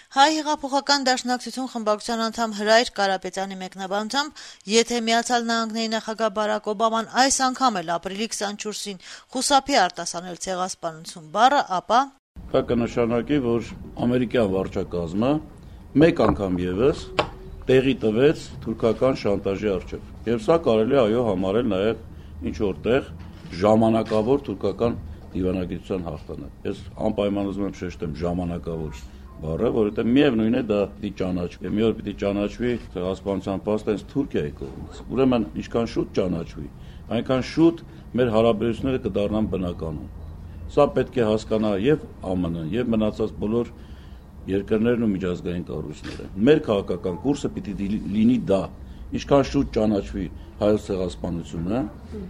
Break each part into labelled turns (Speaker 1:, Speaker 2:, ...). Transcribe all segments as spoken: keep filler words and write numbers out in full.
Speaker 1: Հայ հեղափոխական դաշնակցություն խմբակցության անդամ Հրայր Կարապետյանի մեկնաբանությամբ, եթե Միացյալ Նահանգների նախագահ Բարակ Օբաման այս անգամ էլ ապրիլի քսանչորսին խուսափի արտասանել ցեղասպանություն բառը, ապա
Speaker 2: Դա կնշանակի, որ ամերիկյան վարչակազմը մեկ անգամ ևս տեղի տվեց թուրքական շանտաժի առջև։ Եվ սա կարելի է այո համարել նաև ինչ որտեղ ժամանակավոր թուրքական դիվանագիտության հաղթանակ։ Ես անպայման ուզում եմ շեշտեմ ժամանակավոր բառը, որովհետև միևնույն է դա պիտի ճանաչվի։ Մի օր պիտի ճանաչվի ցեղասպանության փաստը հենց Թուրքիայի կողմից։ Ուրեմն ինչքան շուտ ճանաչվի, այնքան շուտ մեր հարաբերությունները կդառնան բնականon։ Սա պետք է հասկանա եւ Է Մ Ն-ն, եւ մնացած բոլոր երկրներն ու միջազգային կառույցները։ Մեր քաղաքական կուրսը պիտի լինի դա։ Ինչքան շուտ ճանաչվի հայոց ցեղասպանությունը,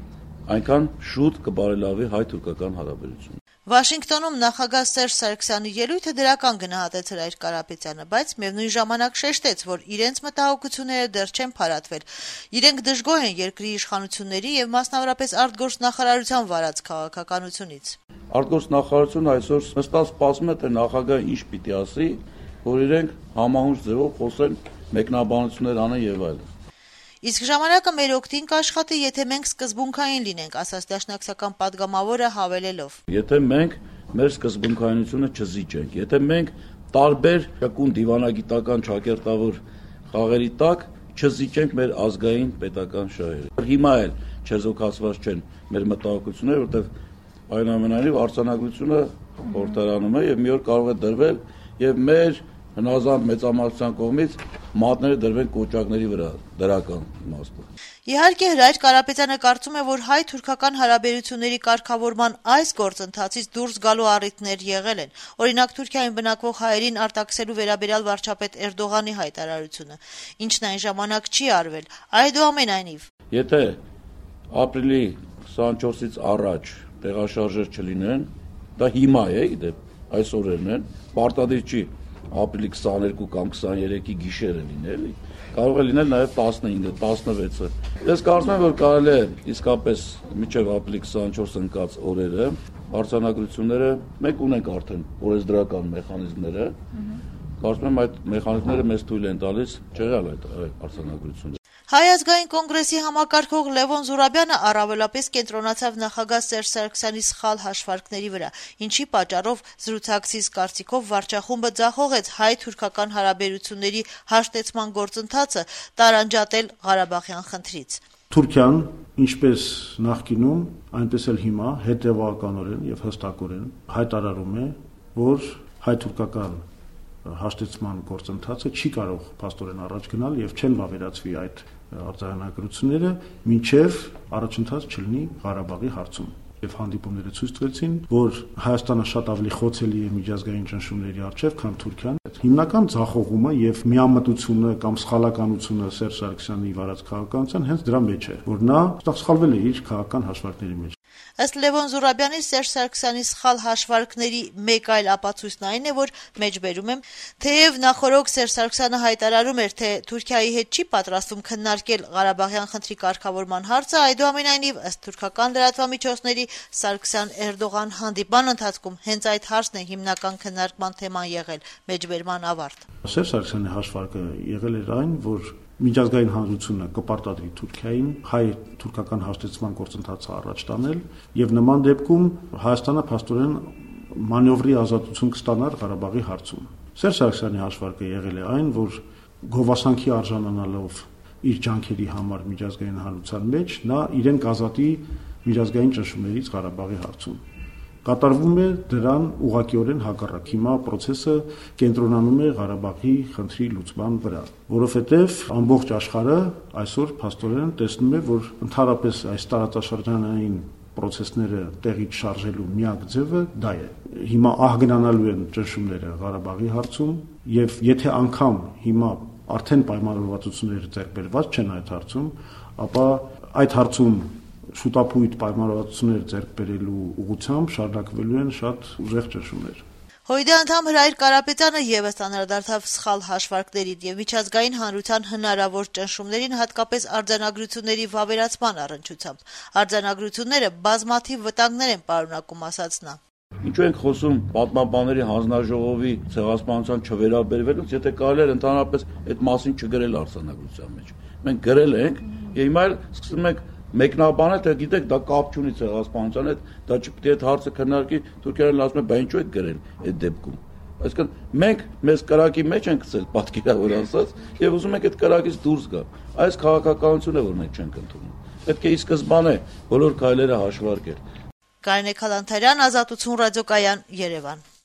Speaker 2: այնքան շուտ կբարելավի հայ-թուրքական հարաբերությունը։
Speaker 1: Վաշինգտոնում նախագահ Սերժ Սարգսյանի ելույթը դրական գնահատեց Հրայր Կարապետյանը, բայց միևնույն ժամանակ շեշտեց, որ իրենց մտահոգությունները դեռ չեն փարատվել։ Իրենք դժգոհ են երկրի իշխանությունների եւ մասնավորապես արտգործնախարարության վարած քաղաքականությունից։
Speaker 2: Արտգործնախարարությունը այսօր հստակ սպասում է, թե նախագահը ինչ պիտի ասի, որ իրենք համահունչ ձևով խոսեն, մեկնաբանություններ անեն եւ այլն։
Speaker 1: Իսկ ժամանակը մեր օգտին կաշխատի, եթե մենք սկզբունքային լինենք, ասաց դաշնակցական падգամավորը հավելելով.
Speaker 2: Եթե մենք մեր սկզբունքայնությունը չզիջենք, եթե մենք տարբեր ճկուն դիվանագիտական ճակերտավոր խաղերի տակ չզիջենք մեր ազգային պետական շահերը։ Հիմա էլ չեզոքացված չեն մեր մտահոգությունները, որովհետև այնուամենայնիվ արձանագրությունը խորհրդարանում է եւ մի օր կարող է դրվել եւ մեր հնազանդ մեծամասնության կողմից մատները դրվեն կոճակների վրա դրական իմաստով։
Speaker 1: Իհարկե Հրայր Կարապետյանը կարծում է, որ հայ-թուրքական հարաբերությունների կարգավորման այս գործընթացից դուրս գալու առիթներ եղել են։ Օրինակ Թուրքիայում բնակվող հայերին արտաքսելու վերաբերյալ վարչապետ Էրդողանի հայտարարությունը, ինչն այն ժամանակ չի արվել։ Այդուամենայնիվ,
Speaker 2: եթե ապրիլի քսանչորսից առաջ տեղաշարժեր չլինեն, դա հիմա է, իդեպ այս օրերն են, պարտադիր չի ապրիլի քսաներկու կամ քսաներեքի գիշերը լինել, կարող է լինել նաև տասնհինգը, տասնվեցը։ Ես կարծում եմ, որ կարելի է իսկապես մինչև ապրիլի քսանչորսը ընկած օրերը արձանագրությունները մենք ունենք արդեն օրենսդրական մեխանիզմները, կարծում եմ այդ մեխանիզմները մեզ թույլ են տալիս չեղալ այդ արձանագրությունները։
Speaker 1: Հայ ազգային կոնգրեսի համակարգող Լևոն Զուրաբյանը առավելապես կենտրոնացավ նախագահ Սերժ Սարգսյանի սխալ հաշվարկների վրա, ինչի պատճառով զրուցակցիս կարծիքով վարչախումբը ձախողեց հայ-թուրքական հարաբերությունների հաշտեցման գործընթացը տարանջատել Ղարաբաղյան խնդրից։
Speaker 3: Թուրքիան, ինչպես նախկինում, այնպես էլ հիմա հետևականորեն եւ հստակորեն հայտարարում է, որ հայ-թուրքական հաշտեցման գործընթացը չի կարող փաստորեն առաջ գնալ եւ չեն վավերացվի այդ արձանագրությունները, մինչեւ առաջընթաց չլինի Ղարաբաղի հարցում։ Եվ հանդիպումները ցույց տվեցին, որ Հայաստանը շատ ավելի խոցելի է միջազգային ճնշումների առջև, քան Թուրքիան։ Հիմնական ձախողումը եւ միամտությունը կամ սխալականությունը Սերժ Սարգսյանի վարած քաղաքականության հենց դրա մեջ է, որ նա սխալվել է իր քաղաքական հաշվարկների մեջ։
Speaker 1: Ըստ Լևոն Զուրաբյանի Սերժ Սարգսյանի սխալ հաշվարկների մեկ այլ ապացույցն այն է, որ մեջբերում եմ, թեև նախորդ Սերժ Սարգսյանը հայտարարում էր, թե Թուրքիայի հետ չի պատրաստվում քննարկել Ղարաբաղյան խնդրի կարգավորման հարցը, այդուամենայնիվ ըստ թուրքական լրատվամիջոցների Սարգսյան-Էրդողան հանդիպման ընթացքում հենց այդ հարցն է հիմնական քննարկման թեման եղել, մեջբերման ավարտ։
Speaker 3: Սերժ Սարգսյանի հաշվարկը եղել էր այն, որ միջազգային հանրությունը կպարտադրի Թուրքիային հայ-թուրքական հաշտեցման գործընթացը առաջ տանել եւ նման դեպքում Հայաստանը փաստորեն մանևրի ազատություն կստանար Ղարաբաղի հարցում։ Սերժ Սարգսյանի հաշվարկը եղել է այն, որ գովասանքի արժանանալով իր ջանքերի համար միջազգային հանրության մեջ նա իրեն կազատի միջազգային ճնշումներից Ղարաբաղի հարցում։ Կատարվում է դրան ուղղակիորեն հակառակ։ Հիմա process-ը կենտրոնանում է Ղարաբաղի խնդրի լուծման վրա, որովհետև ամբողջ աշխարհը այսօր փաստորեն տեսնում է, որ ընդհանրապես այս տարածաշրջանային process-ները տեղից շարժելու միակ ձևը դա է։ Հիմա ահագնանալու են ճնշումները Ղարաբաղի հարցում, եւ եթե անգամ հիմա արդեն պայմանավորվածությունները ձեռք բերված չեն այդ հարցում, ապա այդ հարցում շուտապույտ պայմանավորվածություններ ձեռք բերելու ուղղությամբ շարունակվելու են շատ ուժեղ ճնշումներ։
Speaker 1: Հույդի անդամ Հրայր Կարապետյանը ևս անդրադարձավ սխալ հաշվարկներին եւ միջազգային հանրության հնարավոր ճնշումներին, հատկապես արձանագրությունների վավերացման առնչությամբ։ Արձանագրությունները բազմաթիվ վտանգներ են պարունակում, ասաց նա։
Speaker 2: Ինչու ենք խոսում պատմաբանների հանձնաժողովի ցեղասպանության չվերաբերվելուց, եթե կարելի էր ընդհանրապես այդ մասին չգրել արձանագրության մեջ։ Մենք գրել ենք, եւ հիմա էլ սկսում ենք մեկնաբանել, թե գիտեք, դա կապ չունի ցեղասպանության հետ, դա չպետք է այդ հարցը քննարկի, Թուրքիան ասում է, բա ինչու եք գրել այդ դեպքում։ Այսինքն մենք մեզ կրակի մեջ ենք գցել, պատկերավոր ասած, եւ ուզում ենք այդ կրակից դուրս գալ։ Այս քաղաքականությունը, որ մենք չենք ընդունում, պետք է ի սկզբանե բոլոր քայլերը հաշվարկել։
Speaker 1: Կարինե Քալանթարյան, Ազատություն ռադիոկայան, Երևան։